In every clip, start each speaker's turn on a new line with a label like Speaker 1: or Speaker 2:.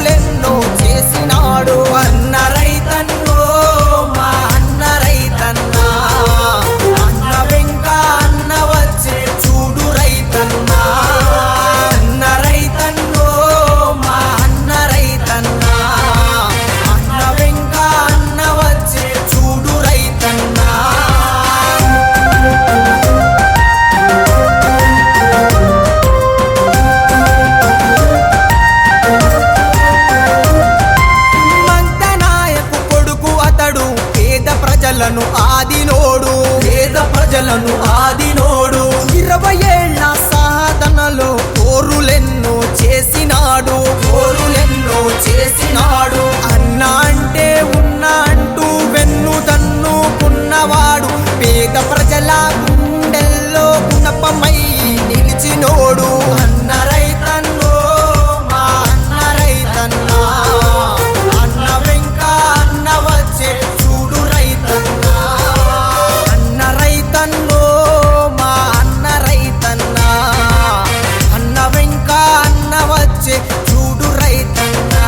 Speaker 1: పోరులెన్నో చేసినాడు అన్న రైతన్నో మా అన్న రైతన్నా అన్న వెంక అన్న వచ్చే చూడు రైతన్నా అన్న రైతన్నో మా అన్న రైతన్నా అన్న వెంక అన్న వచ్చే చూడు రైతన్నా ప్రజలను ఆదినోడు పేద ప్రజలను ఆదినోడు 20 ఏళ్ల సాధనలో పోరులెన్నో చేసినాడు అన్న అంటే ఉన్నా అంటూ వెన్ను తన్నుకున్నవాడు పేద ప్రజల గుండెల్లో గుణపమై నిలిచినోడు అన్న రైతన్నో మా అన్న రైతన్నా అన్న వెంక అన్న వచ్చే చూడు రైతన్నా అన్న రైతన్నో మా అన్న రైతన్నా అన్న వెంక అన్న వచ్చే చూడు రైతన్నా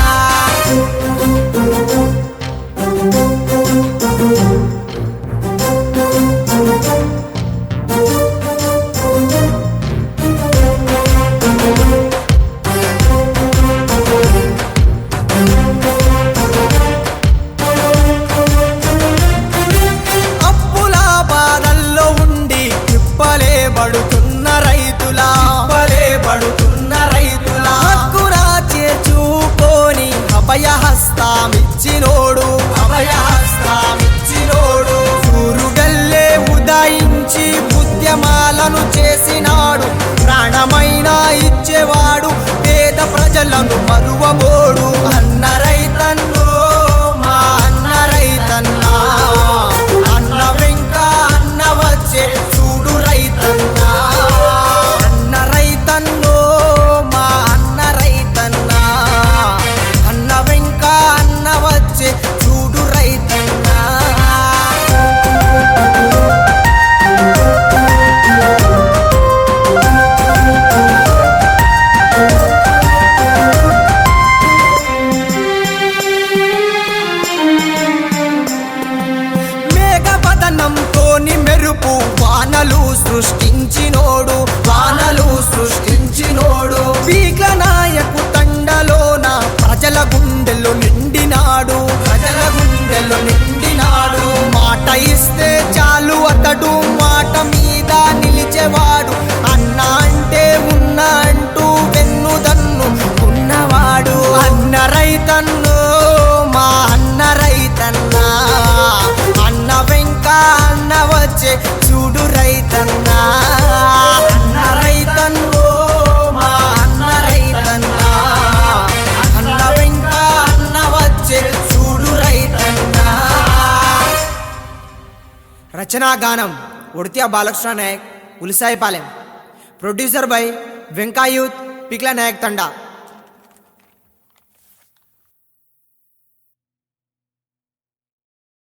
Speaker 1: హక్కున చేర్చుకొని అభయహస్తమిచ్చినోడు సూర్యుడల్లే ఉదయించి ఉద్యమాలను చేసినాడు ప్రాణమైన ఇచ్చేవాడు పేద ప్రజలను మరువబోడు అన్న రైతన్నో మా అన్న రైతన్నా అన్న వెంక అన్న వచ్చే చూడు రైతన్నా అన్న రైతన్నో మా అన్న రైతన్నా అన్న వెంక అన్న వచ్చే చూడు రైతన్నా మేఘపతనంతోని మెరుపు వానలు సృష్టించినోడు పీక్ల నాయకు తండలోన ప్రజల గుండెల్లో నిండినాడు మాట ఇస్తే చాలు అతడు మాట మీద నిలిచేవాడు అన్న అంటే ఉన్నా అంటూ వెన్నుదన్ను ఉన్నవాడు అన్న రైతన్నో మా అన్న రైతన్నా అన్న వెంక అన్న వచ్చే చూడు రైతన్నా అన్న రైతన్నో మా అన్న రైతన్నా అన్న వెంక అన్న వచ్చే చూడు రైతన్నా రచనా గానం ఉడిత్యా బాలకృష్ణ నాయక్ ఉలిసాయిపాలెం ప్రొడ్యూసర్ బై వెంకాయూత్ పిక్ల నాయక్ తండా